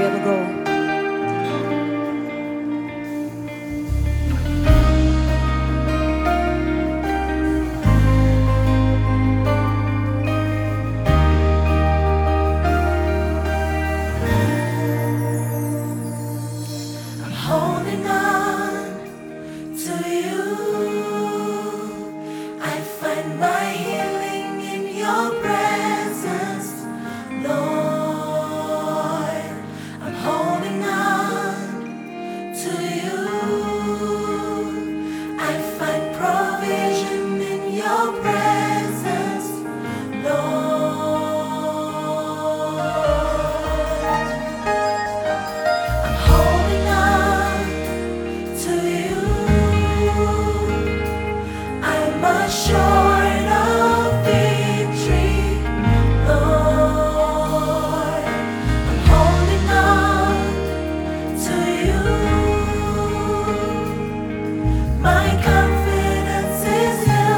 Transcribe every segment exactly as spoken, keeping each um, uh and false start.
we ever go. Holding on to you, I find my healing in your presence, Lord. I'm holding on to you, I find provision in your presence, Lord. I'm holding on to you, I'm assured of victory, Lord. I'm holding on to you, my confidence is you,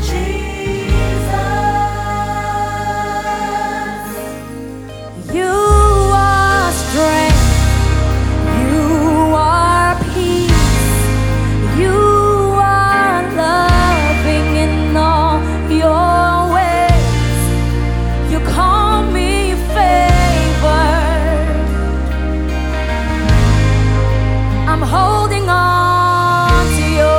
Jesus. You are strength. You are peace. You are loving in all your ways. You call me favored. I'm holding on to you.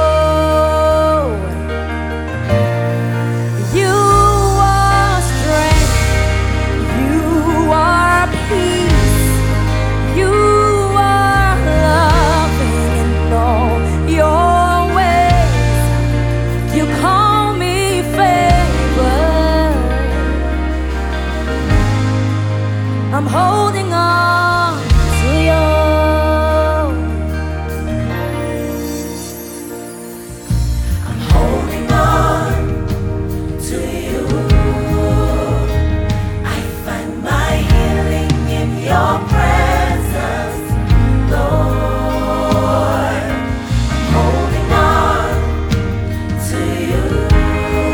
You are strength. You are peace. You are loving in all your ways. You call me favored. I'm holding on to you. I'm holding on to you, I find my healing in your presence, Lord. I'm holding on to you,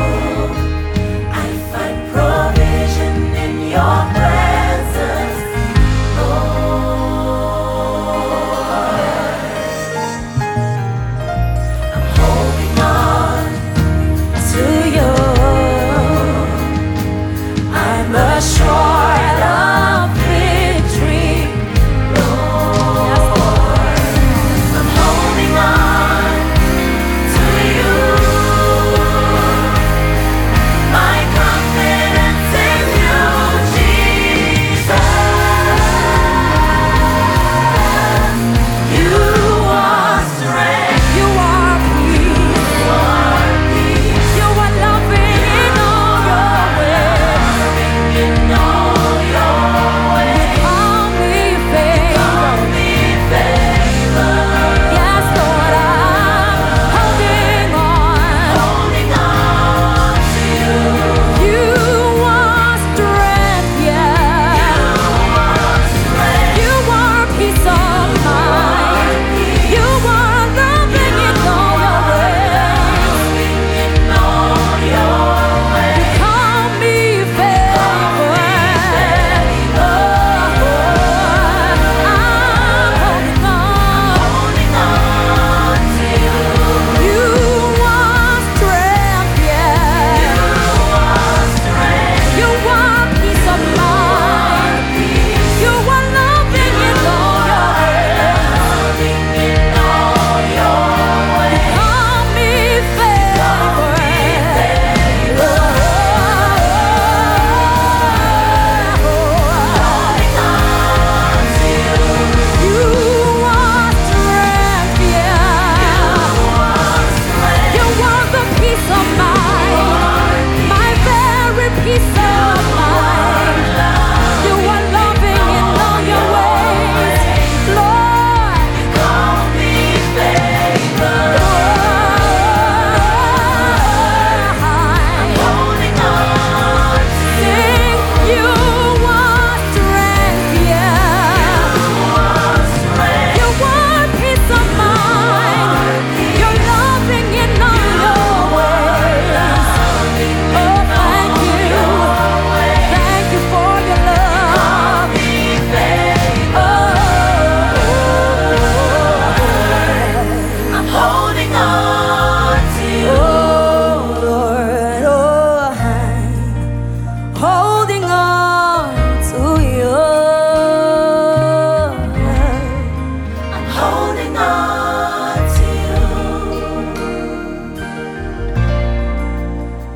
I find provision in your presence,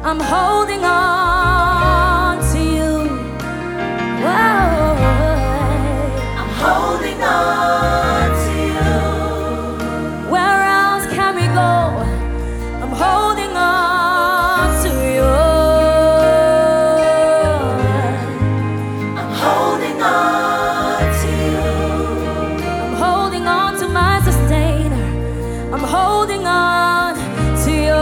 I'm holding on to you. Whoa. I'm holding on to you. Where else can we go? I'm holding on to you. I'm holding on to you. I'm holding on to my sustainer. I'm holding on to you.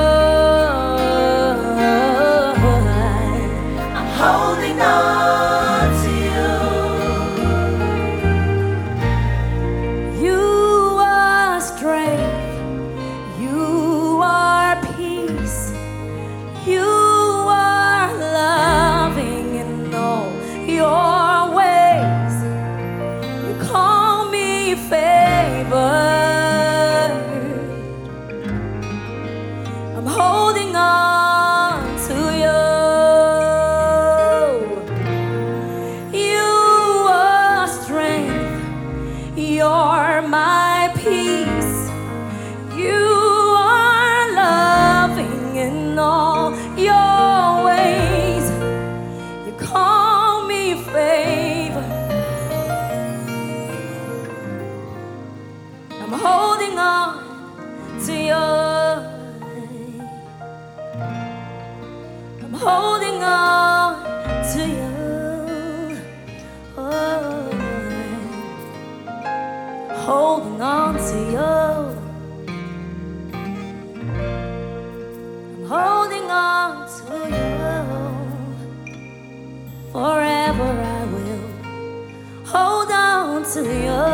I'm holding on to you. You are strength. You are peace. You are loving in all your ways. You call me favored. I'm holding on to you. You are strength. You're my peace. You are loving in all your ways. You call me favor. I'm holding on to you. I'm holding on to you. Oh, holding on to you. I'm holding on to you. Forever I will hold on to you.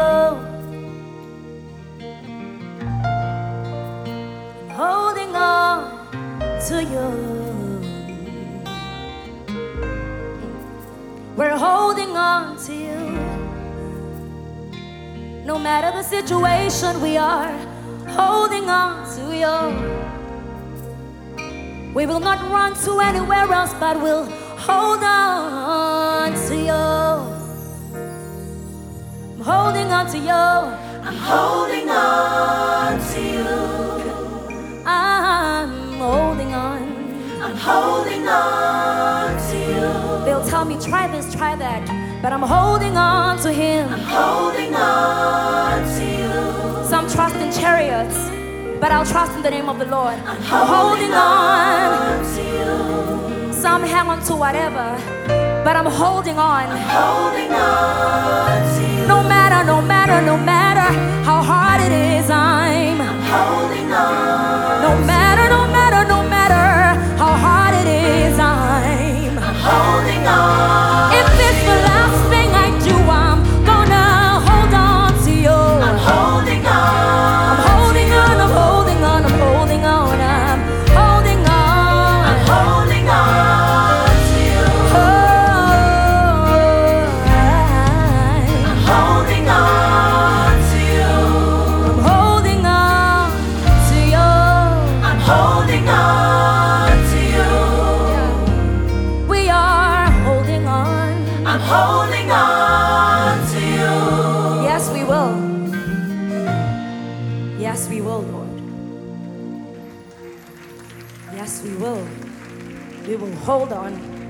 I'm holding on to you. We're holding on to you. No matter the situation, we are holding on to you. We will not run to anywhere else, but we'll hold on to you. I'm holding on to you. I'm holding on to you. I'm holding on. I'm holding on to you. They'll tell me, try this, try that, but I'm holding on to him. I'm holding on to you. Some trust in chariots, but I'll trust in the name of the Lord. I'm holding on to you. Some hang on to whatever, but I'm holding on. I'm holding on to you. No matter, no matter, no matter how hard it is, I'm I'm holding on. no matter, no matter, no matter how hard it is, I'm I'm holding on. If it's the last thing I do, I'm gonna hold on to you. I'm holding on. I'm holding on, I'm holding on, I'm holding on, I'm holding on. I'm holding on to you. Oh, I'm holding on to you. I'm holding on to you. I'm holding on to you. We are holding on. I'm holding on to you. Yes, we will. Yes, we will, Lord. Yes, we will. We will hold on.